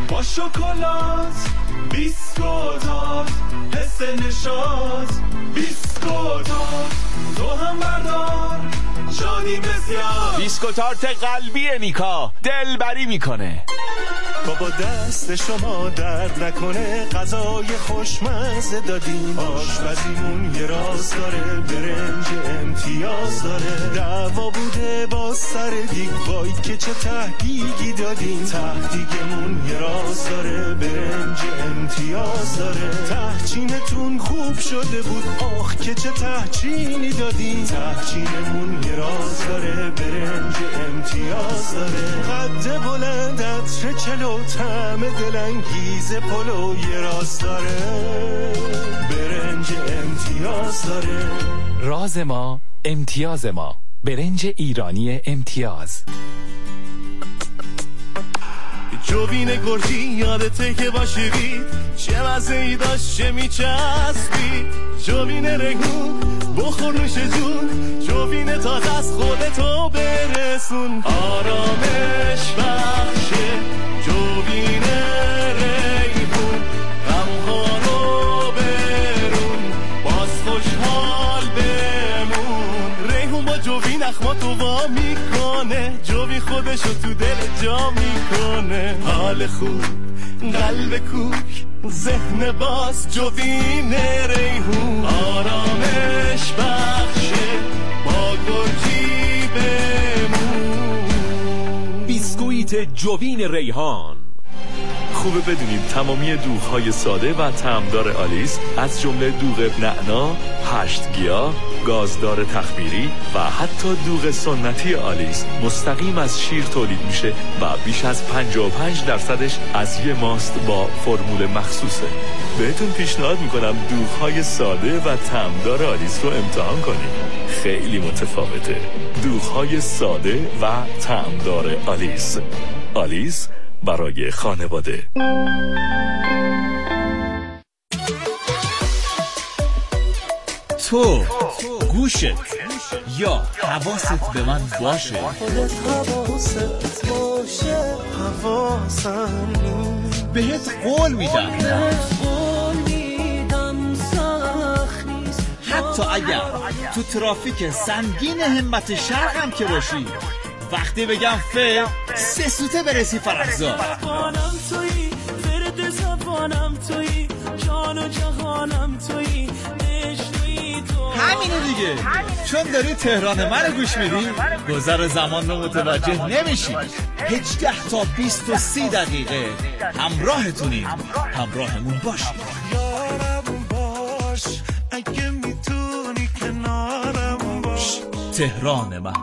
با شکلات بیسکوتات، حس نشاط بیسکوتات، تو هم بردار شادی بسیار. بیسکوتارت قلبی نیکا دلبری میکنه. بابا دست شما درد نکنه، غذای خوشمزه دادیم، آشپزیمون یه راز داره، برنج امتیاز داره. دعوا بوده با سر دیگ، وای که چه تهدیگی دادیم، تهدیگمون یه راز داره، برنج امتیاز داره. تهچینتون خوب شده بود، آخ که چه تهچینی دادیم، تهچینمون یه راز داره، برنج امتیاز داره. قد بلند عطر چلو، طعم دلانگیز پلو یه راز داره، برنج امتیاز داره. راز ما امتیاز ما، برنج ایرانی امتیاز. جوین گرجی یادته که باشیدی، چه مزه‌ای داشت چه میچسبی. جوین ریحون بخور نوش جون، جوین تازه از خودتو برسون. آرامش بخشه جوین ریحون، غمهارو برون باز خوشحال بمون. ریحون با جوین اخماتو وا میکنه، جوین خودشو تو دل جا میکنه. حال خوب قلب کوک ذهن باز، جوین ریحون آرامش بخشه با گرجی بمون. بیسکویت جوین ریحان. خوبه بدونید تمامی دوغ‌های ساده و طعمدار آلیس از جمله دوغ نعنا، 8 گیاه، گازدار تخمیری و حتی دوغ سنتی آلیس مستقیم از شیر تولید میشه و بیش از 55% از یه ماست با فرمول مخصوصه. بهتون پیشنهاد میکنم دوغ‌های ساده و طعمدار آلیس رو امتحان کنید. خیلی متفاوته. دوغ‌های ساده و طعمدار آلیس. آلیس برای خانواده. تو گوشت یا حواست به من باشه. خودت حواست باشه، حواسم نیست. بهت قول میدم حتی اگر تو ترافیک سنگین همت شرقم که باشی، وقتی بگم فعل 3 سوته برسی فرزاد. زبانم تویی، فرد زبانم تویی، جان و جهانم تویی، عشقی تو. همینه دیگه، چون داری تهران منو گوش میدی، گذر زمان رو متوجه نمیشی. 18 تا 20 و 30 دقیقه همراهتونیم، همراهمون باشی. یارم باش اگه میتونی، کنارم باش. تهران من.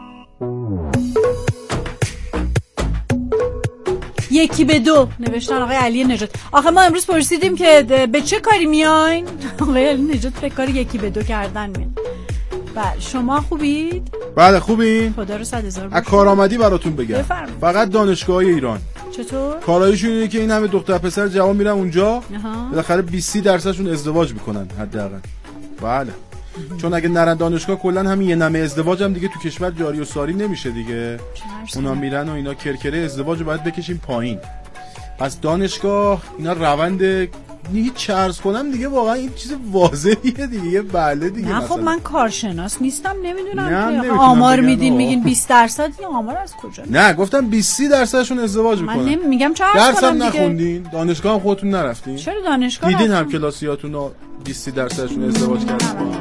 یکی به دو نوشتن آقای علی نجات. آخه ما امروز پرسیدیم که به چه کاری میاین؟ آقای علی نجات به کار یکی به دو کردن میاین. بله شما خوبید؟ بله خوبی؟ خدا رو 100,000 از کارآمدی براتون بگم. بفرمایید. فقط دانشگاه ایران. چطور؟ کارایشون اینه که این همه دختر پسر جوان میرن اونجا، بالاخره 20% درصدشون ازدواج میکنن حداقل. چون اگه نرن دانشگاه کلا همین یه نمه ازدواج هم دیگه تو کشور جاری و ساری نمیشه دیگه. اونا میرن و اینا کرکره ازدواج رو باید بکشیم پایین. پس دانشگاه اینا روند هیچ چرز کنم دیگه، واقعا این چیز واضحیه دیگه. بله دیگه. نه خب من کارشناس نیستم، نمیدونم که آمار میدین میگین 20%. این آمار از کجا؟ نه گفتم 20-30% ازدواج میکنن. من میگم چرز درس کنم هم دیگه. نخوندین، دانشگاه هم خودتون نرفتین. چرا دانشگاه دیدین هم کلاسیاتون 20-30% ازدواج کردن.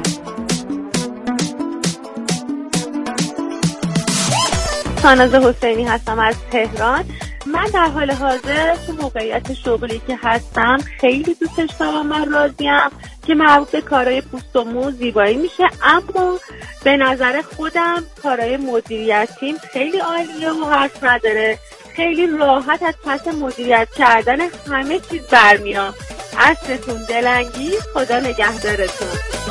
ساناز حسینی هستم از تهران. من در حال حاضر تو موقعیت شغلی که هستم خیلی دوستش دارم، من راضیم که مربوط به کارهای پوست و مو زیبایی میشه، اما به نظر خودم کارهای مدیریتیم خیلی عالیه و حرف نداره. خیلی راحت از پس مدیریت کردن همه چیز برمیام. عصرتون دلانگیز، خدا نگهدارتون.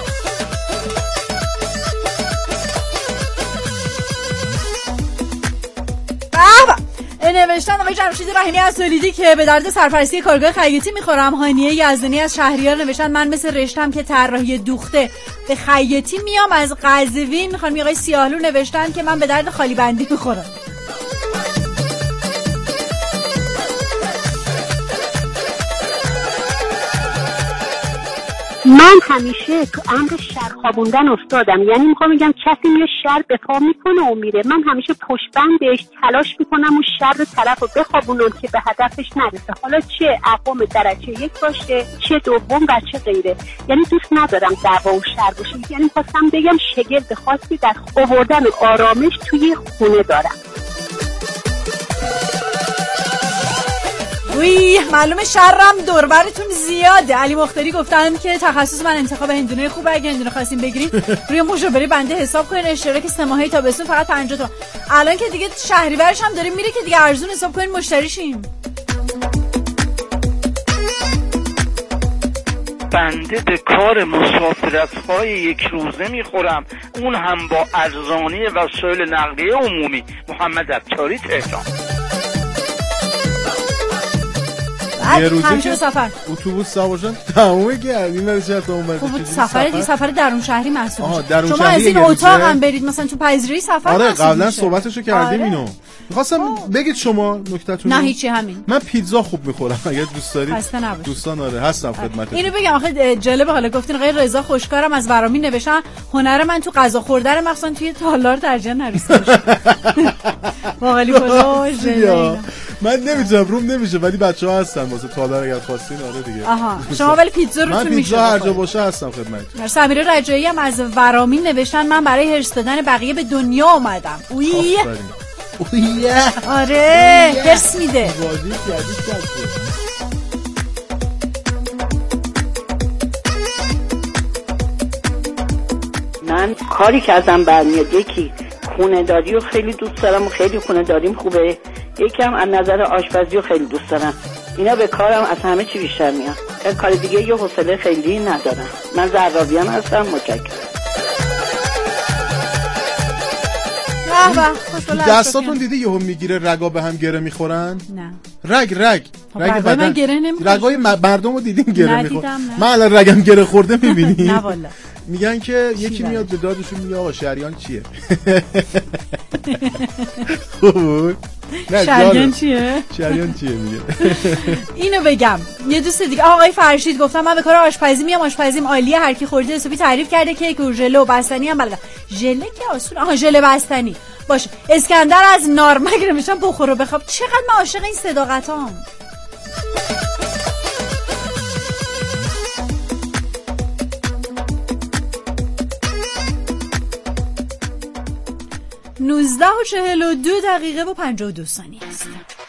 نوشتن آقای جمشید رحیمی از تولیدی که به درد سرپرستی کارگاه خیاطی میخورم. هانیه یزدانی از شهریار نوشتن من مثل رشتم که طراحی دوخته به خیاطی میام. از قزوین خانم آقای سیاهلو نوشتن که من به درد خالی بندی میخورم. من همیشه تو امر شر خوابوندن افتادم، یعنی میخوام بگم کسی میره شر به پا میکنه و میره، من همیشه پشت بندش تلاش میکنم و شر طرف رو بخوابونم که به هدفش نرسه، حالا چه اقوام درجه 1 باشه چه دوم و چه غیره. یعنی دوست ندارم دعوا و شر باشه، یعنی خواستم بگم شگفت خاصی در آوردن آرامش توی خونه دارم. وی معلومه شرم دوربرتون زیاده. علی مختاری گفتن که تخصص من انتخاب هندونه خوبه، اگه هندونه خواستیم بگیریم روی مشاوره بنده حساب کنین، اشتراک 3 ماهه تابستون فقط 50 تومن. الان که دیگه شهریورش هم داریم میره که دیگه ارزون حساب کنین مشتری شیم. بنده به کار مسافرت‌های 1 روزه میخورم، اون هم با ارزانی وسایل نقلیه عمومی. محمد عطاری، تهران. یه روزه که سفر اتوبوس سوارشن تموم کردیم برای تا اومد. خب سفر درون شهری محسوب میشه. شما از این اتاق هم برید مثلا تو پذیرایی سفر. آره قبلا صحبتشو کردیم. اینو می‌خواستم بگید شما نکتهتون. نه هیچی، همین. من پیتزا خوب میخورم، اگه دوست دارید دوستان آره هستم خدمتتون. اینو بگم آخه جالبه، حالا گفتین آقای رضا خوشکارم از ورامی نوشتن هنر من تو غذا خوردن مخصوصا توی تالار ترجیح نریسته باشه. واقعی باشه. من نمیتونم روم نمیشه، ولی بچه‌ها هستن واسه تالار اگر خواستین. آره دیگه. آها شما ولی پیتزا روتون میشه. من پیتزا هر جا باشه هستم خدمتتون. سمیرا رجایی هم از ورامی نوشتن من برای هرس دادن بقیه به دنیا اومدم. آره هرس میده. من کاری که ازم برمیاد، یکی خونه داری رو خیلی دوست دارم و خیلی خونه داریم خوبه، یکم از نظر آشپزی رو خیلی دوست دارم. اینا به کارم از همه چی بیشتر میاد. کار دیگه یه حوصله خیلی ندارم. من زرابی هم هستم. متشکرم. دستاتون دیدی یهو میگیره رگا به هم گره میخورن؟ نه. رگ بدن. من گره نمیخورم. رگای مردمو دیدین گره میخورن؟ من الان رگم گره خورده میبینی؟ نه والا. میگن که یکی میاد به دادشون میگه آقا شریان چیه؟ خوب. شریان چیه؟ شریان چیه میگه. اینو بگم یه دوست دیگه آقای فرشید گفتم من به کار آشپزی میام، آشپزیم عالیه، هر کی خورده حسابی تعریف کرده، کیک و ژله و بستنی هم بلدم. ژله که آسون. آها ژله بستنی باشه. اسکندر از نارمک نمیشم بخور و بخواب. چقدر من عاشق این صداقتام. نوزده و 42 دقیقه و 52 ثانیه است.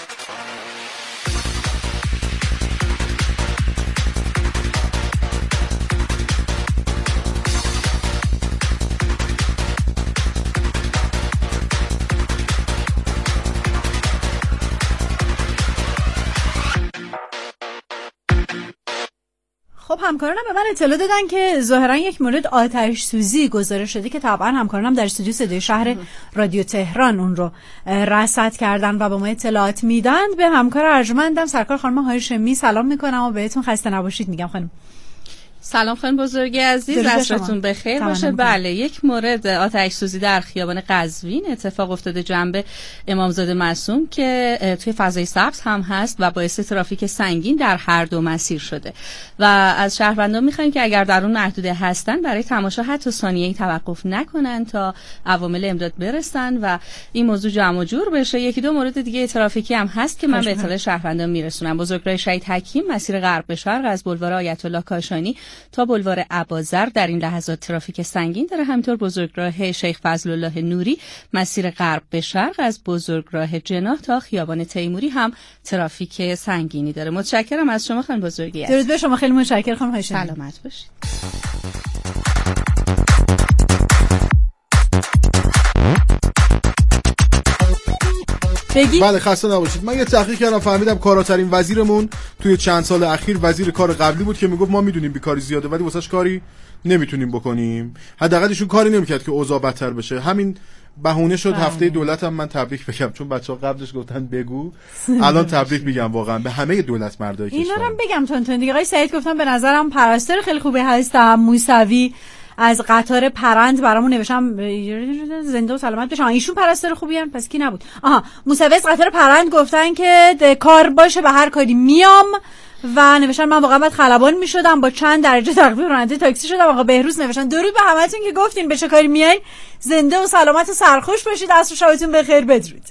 خب همکارانم به من اطلاع دادن که ظاهرا یک مورد آتش سوزی گزارش شده که طبعا همکارانم در استودیو صدای شهر رادیو تهران اون رو رصد کردن و به ما اطلاعات میدن. به همکار ارجمندم سرکار خانم هاشمی سلام میکنم و بهتون خسته نباشید میگم. خانم سلام خانم بزرگی عزیز، عصرتون بخیر باشه. بله یک مورد آتش سوزی در خیابان قزوین اتفاق افتاده جنب امامزاده معصوم که توی فضای سبز هم هست و باعث ترافیک سنگین در هر دو مسیر شده و از شهروندان میخوایم که اگر در اون محدوده هستن برای تماشا حتی ثانیه‌ای توقف نکنن تا عوامل امداد برسن و این موضوع جمع و جور بشه. یکی دو مورد دیگه ترافیکی هم هست که من به اطلاع شهروندان میرسونم. بزرگراه شهید حکیم مسیر غرب به شرق از بولوار آیت الله کاشانی تا بولوار ابازر در این لحظات ترافیک سنگین داره. همینطور بزرگراه شیخ فضل الله نوری مسیر غرب به شرق از بزرگراه جناح تا خیابان تیموری هم ترافیک سنگینی داره. متشکرم از شما خانم بزرگی. درود به شما، خیلی متشکرم خانم هاشمی. سلامت باشید. بله خسته نباشید. من یه تحقیق کردم فهمیدم کاراترین وزیرمون توی چند سال اخیر وزیر کار قبلی بود که میگفت ما میدونیم بیکاری زیاده ولی واسش کاری نمیتونیم بکنیم. حداقل ایشون کاری نمیکرد که اوضاع بدتر بشه. همین بهونه شد هفته دولت هم من تبریک بگم، چون بچه‌ها قبلش گفتن بگو، الان تبریک میگم واقعا به همه دولت مردای کشور. اینا رو بگم تون دیگه. آقای سعید گفتم به نظرم پرستار خیلی خوبه هستم. موسوی از قطار پرند برامون نوشتم زنده و سلامت بشن. ایشون پرستار خوبی ان، پس کی نبود؟ موسوی از قطار پرند گفتن که کار باشه به هر کاری میام و نوشتن من واقعا باید خلبان میشدم، با چند درجه تخفیف راننده تاکسی شدم. آقا بهروز نوشتن درود به همتون که گفتین به چه کاری میاین، زنده و سلامت و سرخوش باشید، عصر شبتون بخیر، بدرود.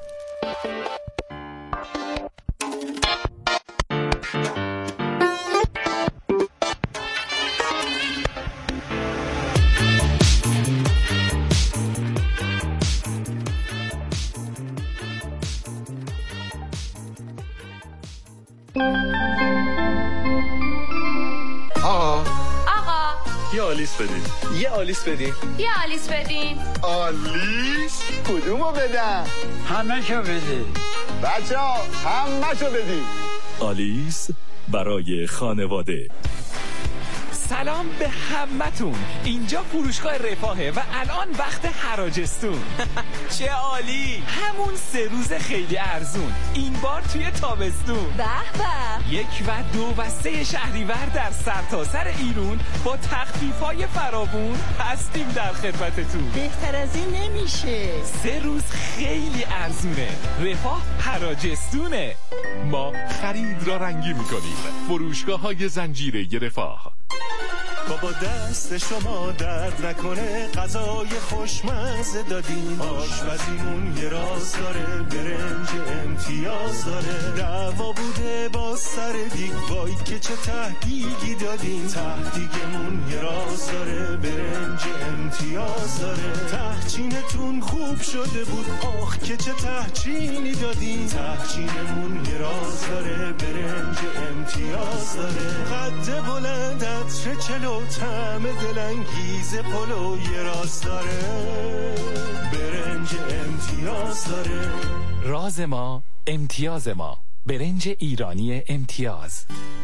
یه آلیس بدین. یه آلیس بدین. یه آلیس بدین. آلیس؟ کدومو بدن؟ همه شو بدین. بچه ها همه شو بدین. آلیس برای خانواده. سلام به همتون، اینجا فروشگاه رفاهه و الان وقت حراجستون. چه عالی، همون 3 روز خیلی ارزون، این بار توی تابستون. به به. 1 و 2 و 3 شهریور در سرتاسر ایران با تخفیف‌های فراوون هستیم در خدمتتون. بهتر از این نمیشه. 3 روز خیلی ارزونه، رفاه حراجستونه. ما خرید را رنگی می‌کنیم. فروشگاه‌های زنجیره رفاه. بابا دست شما درد نکنه، غذای خوشمزه دادیم، آشپزیمون یه راز داره، برنج امتیاز داره، دعوا بوده با سر دیگ، وای که چه تهدیگی دادیم، تهدیگمون یه راز داره، برنج امتیاز داره، تهچینتون خوب شده بود، آخ که چه تهچینی دادیم، تهچینمون یه راز داره، برنج امتیاز داره، قد بلند عطر چلو، طعم دلانگیز پلو یه راز داره، برنج امتیاز داره. راز ما امتیاز ما، برنج ایرانی امتیاز.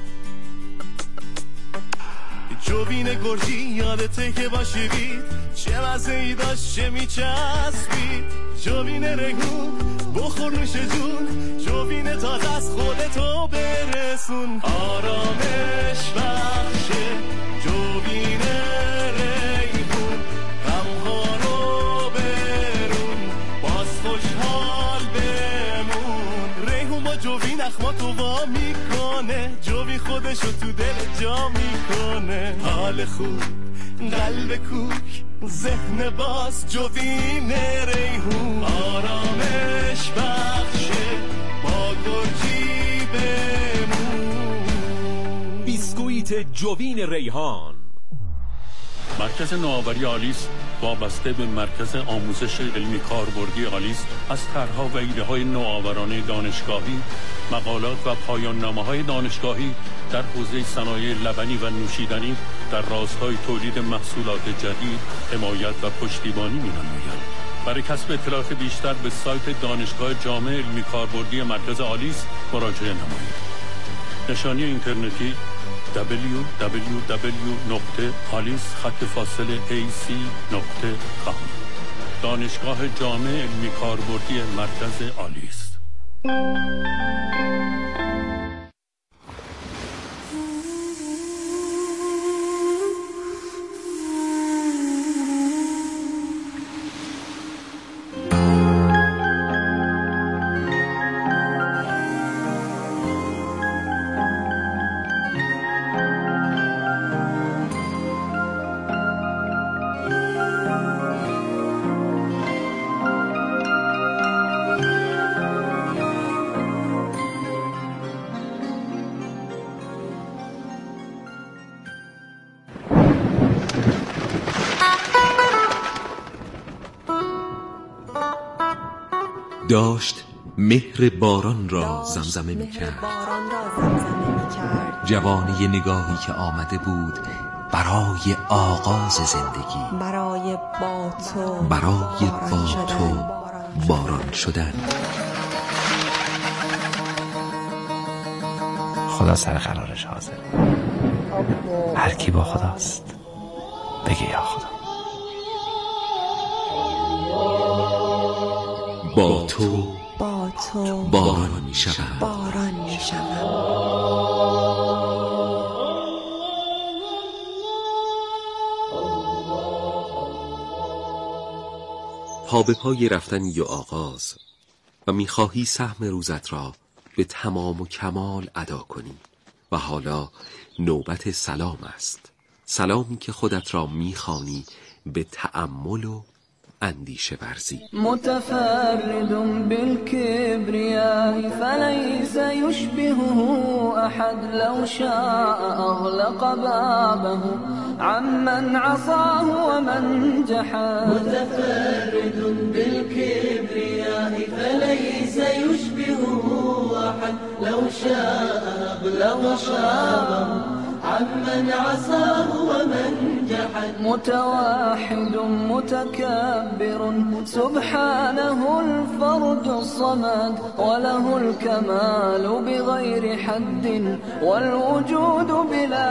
جوین گرجی یادته که باشی بید، چه مزه‌ای داشت چه میچسبید، جوین ریحون بخور نوش جون، جوین تازه از خودتو برسون، آرامش بخشه جوین ریحون، غمها رو برون باز خوشحال بمون، ریحون با جوین اخماتو وا میکنه، جوین خودشو تو دل جا میکنه، حال خوب قلب کوک ذهن باز، جوین ریحون آرامش بخشه با گرجی بمون. بیسکویت جوین ریحان. مرکز نوآوری آلیس وابسته به مرکز آموزش علمی کاربردی آلیس از طرح‌ها و ایده‌های نوآورانه دانشگاهی، مقالات و پایان‌نامه‌های دانشگاهی در حوزه صنایع لبنی و نوشیدنی در راستای تولید محصولات جدید حمایت و پشتیبانی می‌نماید. برای کسب اطلاعات بیشتر به سایت دانشگاه جامع علمی کاربردی مرکز آلیس مراجعه نمایید. نشانی اینترنتی www.alice-ac.com. دانشگاه جامع علمی کاربردی مرکز آلیس. داشت مهر باران را زمزمه می کرد، جوانی نگاهی که آمده بود برای آغاز زندگی، برای با تو باران شدن. خدا سر قرارش حاضر، هر کی با خداست بگه یا خدا. با تو باران می شود. پا به پای رفتنی و آغاز و میخواهی سهم روزت را به تمام و کمال ادا کنی و حالا نوبت سلام است، سلامی که خودت را میخوانی به تأمل و اندیشه ورزی. متفرد بالكبرياء فليس يشبهه احد لو شاء اغلق بابه عمن عصاه ومن جحد. متفرد بالكبرياء فليس يشبهه احد لو شاء اغلق بابه عمن عصاه ومن جحد. متوحد متكبر سبحانه الفرد الصمد وله الكمال بغير حد والوجود بلا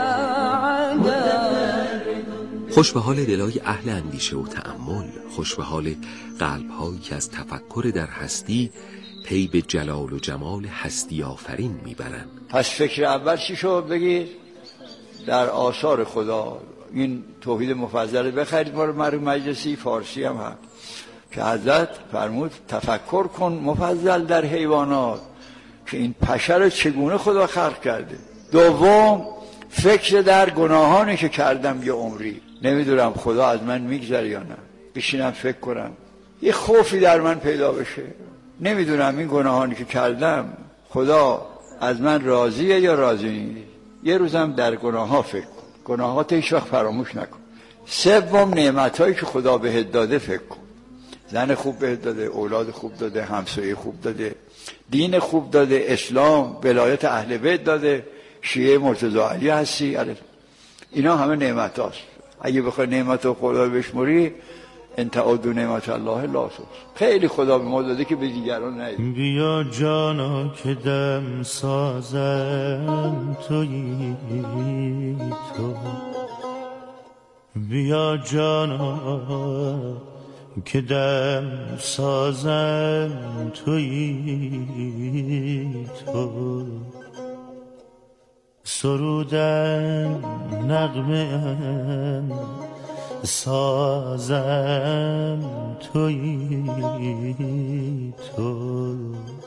عدد. خوش به حال دلای اهل اندیشه و تأمل، خوش به حال قلب‌هایی که از تفکر در هستی پی به جلال و جمال هستی آفرین میبرند. پس فکر اول چی شد بگید؟ در آثار خدا این توحید مفضل بخرید ما رو مرحوم مجلسی فارسی هم هست که حضرت فرمود تفکر کن مفضل در حیوانات که این پشه رو چگونه خدا خلق کرده. دوم فکر در گناهانی که کردم یه عمری، نمیدونم خدا از من میگذره یا نه، بشینم فکر کنم یه خوفی در من پیدا بشه، نمیدونم این گناهانی که کردم خدا از من راضیه یا راضی نیست. یه روزم در گناه ها فکر کن، گناهات هیچ وقت فراموش نکن. سوم نعمتایی که خدا بهت داده فکر کن، زن خوب بهت داده، اولاد خوب داده، همسایه خوب داده، دین خوب داده، اسلام، ولایت اهل بیت داده، شیعه مرتضی علی هستی، اینا همه نعمت هاست. اگه بخوای نعمت خدا بشموری ان تعدوا نعمت الله لا تحصوها. خیلی خدا به ما داده که به دیگران ندید. بیا جانا که دم سازم تویی تو، بیا جانا که دم سازم تویی تو، سرودم نغمه سازم تویی تو.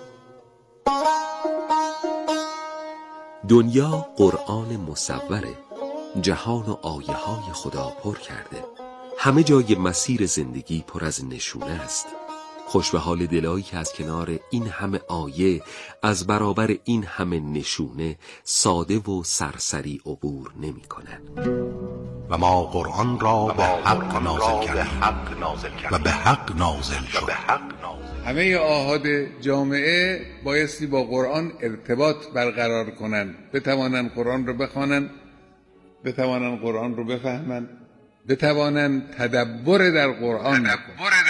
دنیا قرآن مصوره، جهان و آیه های خدا پر کرده، همه جای مسیر زندگی پر از نشونه است. خوش به حال دلایی که از کنار این همه آیه، از برابر این همه نشونه ساده و سرسری عبور نمی کنن. و ما قرآن را به حق نازل کردیم و به حق نازل شد. همه آحاد جامعه بایستی با قرآن ارتباط برقرار کنند، بتوانند قرآن رو بخوانند، بتوانند قرآن رو بفهمند، بتوانند تدبر در قرآن کنند.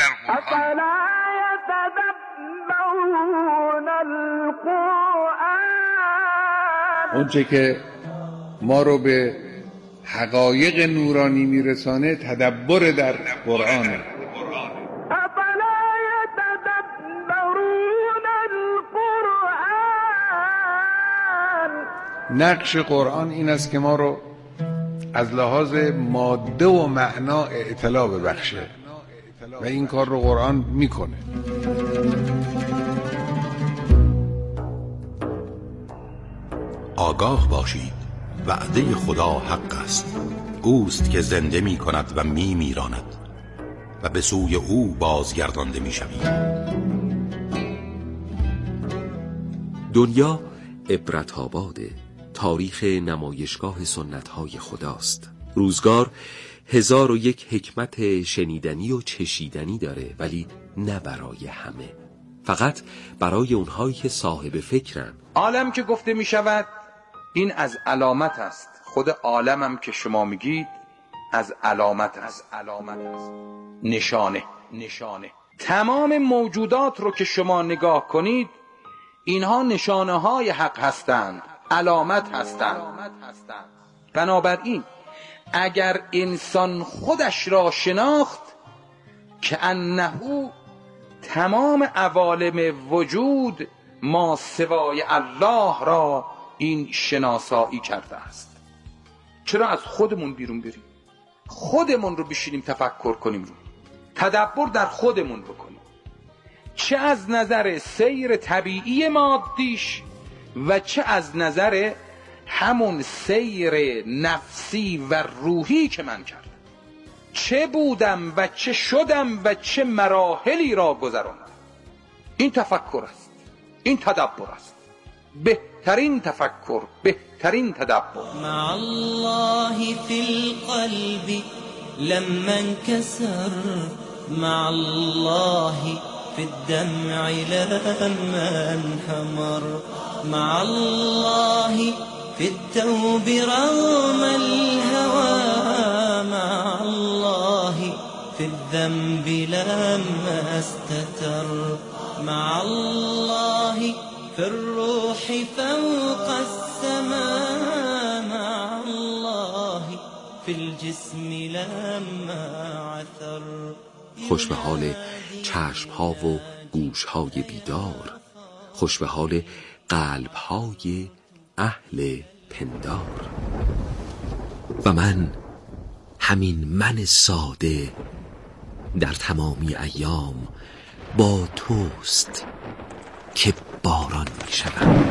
اونچه که ما رو به حقایق نورانی میرسانه تدبر در قرآن. نقش قرآن این است که ما رو از لحاظ ماده و معنا اطلاع ببخشه و این کار رو قرآن میکنه. آگاه باشید، وعده خدا حق است، اوست که زنده می کند و می میراند و به سوی او بازگردانده می شوید. دنیا عبرت آباده، تاریخ نمایشگاه سنت‌های خداست. روزگار 1001 حکمت شنیدنی و چشیدنی داره، ولی نه برای همه، فقط برای اونهایی که صاحب فکرن. عالم که گفته می شود این از علامت است، خود عالمم که شما میگید از علامت است. نشانه. تمام موجودات رو که شما نگاه کنید اینها نشانه های حق هستند، علامت هستند. بنابراین اگر انسان خودش را شناخت که انه تمام عوالم وجود ما سوای الله را این شناسایی کرده است. چرا از خودمون بیرون بریم؟ خودمون رو بشینیم تفکر کنیم. تدبر در خودمون بکنیم، چه از نظر سیر طبیعی مادیش و چه از نظر همون سیر نفسی و روحی که من کردم. چه بودم و چه شدم و چه مراحلی را گذراندم. این تفکر است، این تدبر است. بهترین تفکر، بهترین تدبر. مع الله في القلب لما انكسر، مع الله في الدمع لما انحمر، مع الله في التوب رغم الهوى، مع الله في الذنب لما استتر، مع الله في الروح فوق السماء، مع الله في الجسم لما عثر. خوش به حال چشم ها و گوش های بیدار، خوش به حال قلب های اهل پندار. و من، همین من ساده، در تمامی ایام با توست که باران می شود.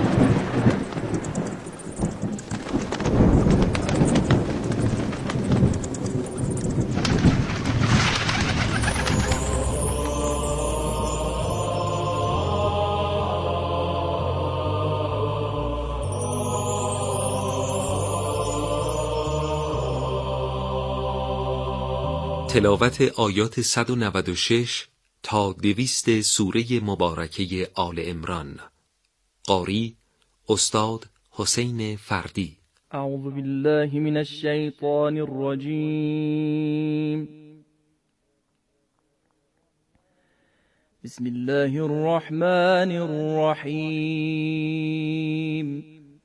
تلاوت آیات 196 تا 200 سوره مبارکه آل عمران. قاری استاد حسین فردی. اعوذ بالله من الشیطان الرجیم. بسم الله الرحمن الرحیم.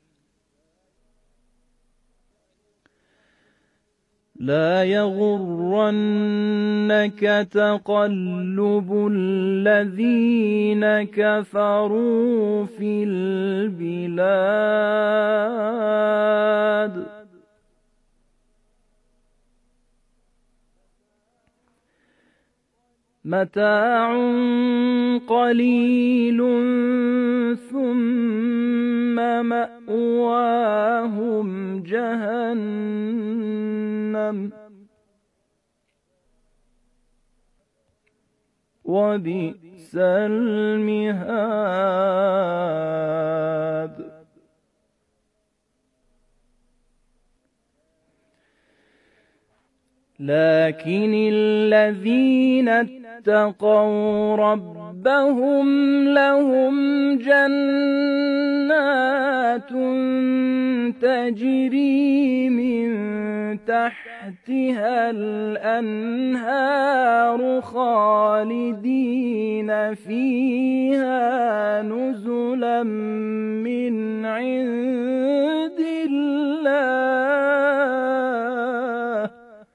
لا يغرنك تقلب الذين كفروا في البلاد متاع قليل ثم مأواهم جهنم وبئس المهاد. لكن الذين اتقوا ربهم لهم جنات تجري من تحتها الأنهار خالدين فيها نزلا من عند الله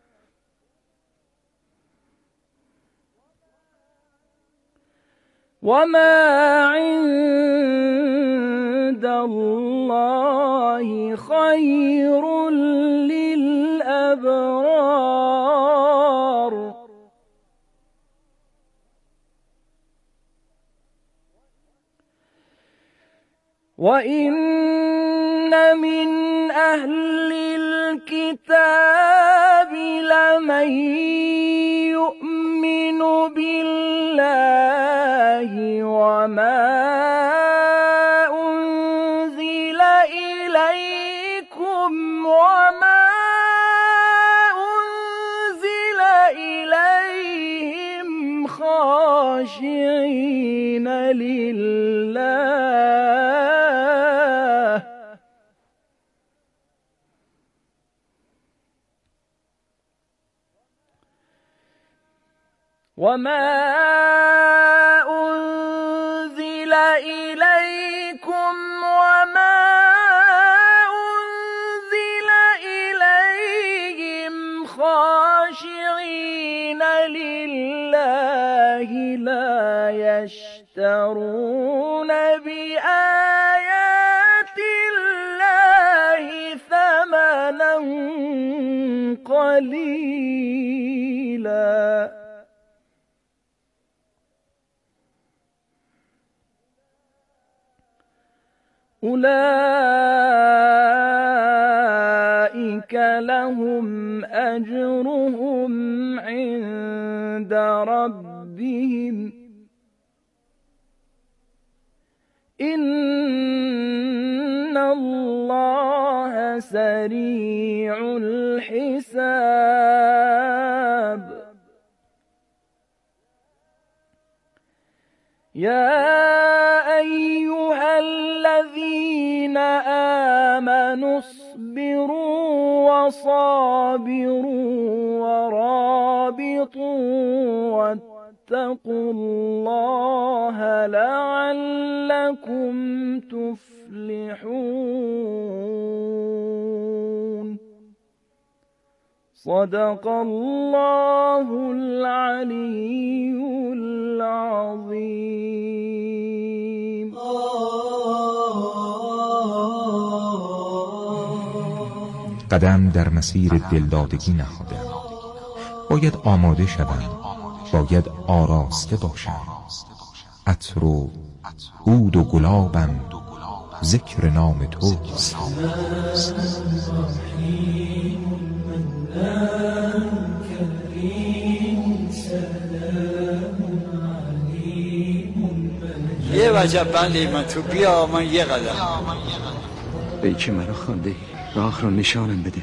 وما عند الله خير للأبرار. وإن من أهل الكتاب لمن يؤمن بالله وما أنزل إليكم وما أنزل إليهم خاشعين لله وما أنزل إليكم وما أنزل إليهم خاشعين لله لا يشترون بآيات الله ثمنا قليلا. أولئك لهم أجرهم عند ربهم إن الله سريع الحساب يا أيها الذين آمنوا اصبروا وصابروا ورابطوا واتقوا الله لعلكم تفلحون صدق الله العلي العظيم. قدم در مسیر دلدادگی نهادم. باید آماده شوم، باید آراسته باشم. عطر و عود و گلابم، ذکر نام توست. یه وجب بندی من تو بیا من یه قدم. ای که مرا خوانده راه رو نشانم بده.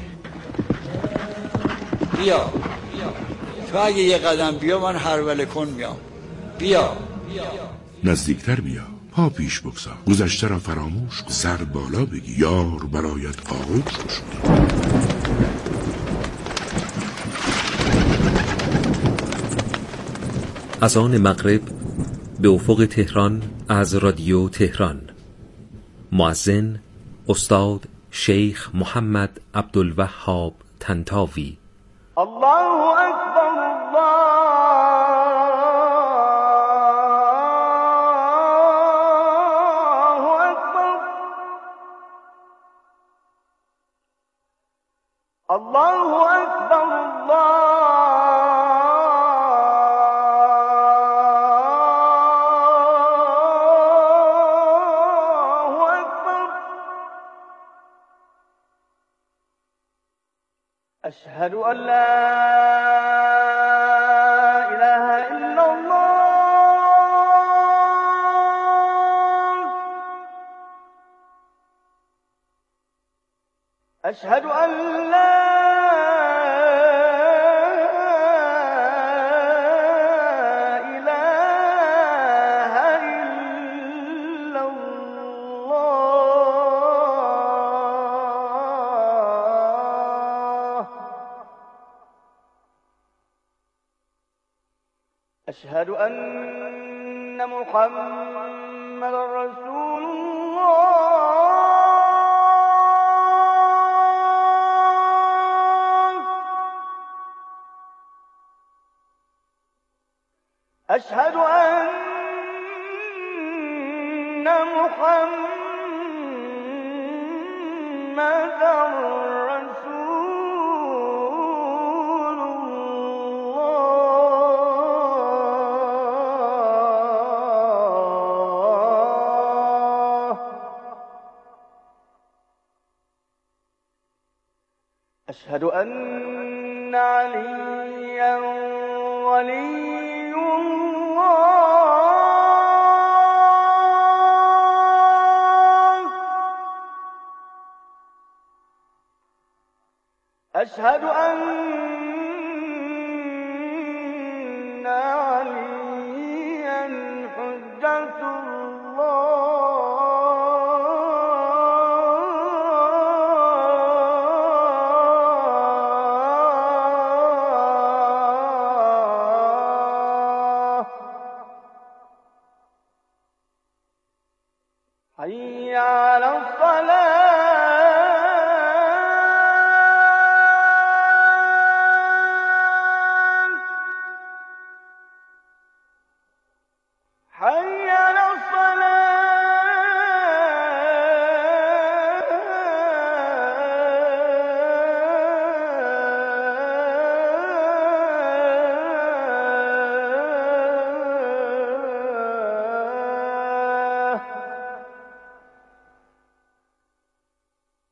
بیا تو اگه یه قدم بیا من هروله کن میام. بیا نزدیکتر بیا، پا پیش بگذار، گذشته را فراموش کن، سر بالا بگی، یار برایت آغوش شد. از آن مغرب به افق تهران از رادیو تهران. مؤذن استاد شیخ محمد عبدالوهاب طنطاوی. الله اکبر الله اکبر الله اکبر أشهد أن لا إله إلا الله أشهد أن لا إله إلا الله أشهد أن محمد رسول الله أشهد أن محمد رسول الله أشهد أن عليا ولي الله أشهد أن